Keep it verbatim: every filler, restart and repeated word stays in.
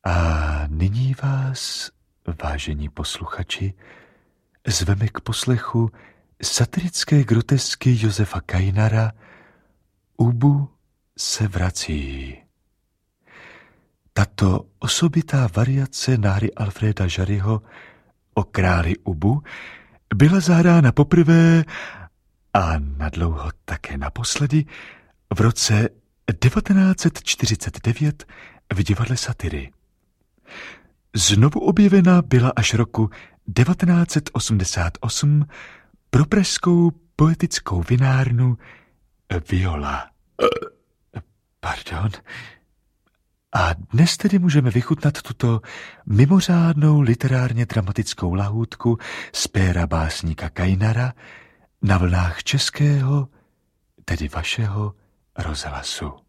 A nyní vás, vážení posluchači, zveme k poslechu satirické grotesky Josefa Kainara Ubu se vrací. Tato osobitá variace na hry Alfreda Jarryho o králi Ubu byla zahrána poprvé a nadlouho také naposledy v roce devatenáct set čtyřicet devět v divadle Satyry. Znovu objevena byla až roku devatenáct set osmdesát osm pro pražskou poetickou vinárnu Viola. Pardon. A dnes tedy můžeme vychutnat tuto mimořádnou literárně dramatickou lahůdku z péra básníka Kainara na vlnách českého, tedy vašeho rozhlasu.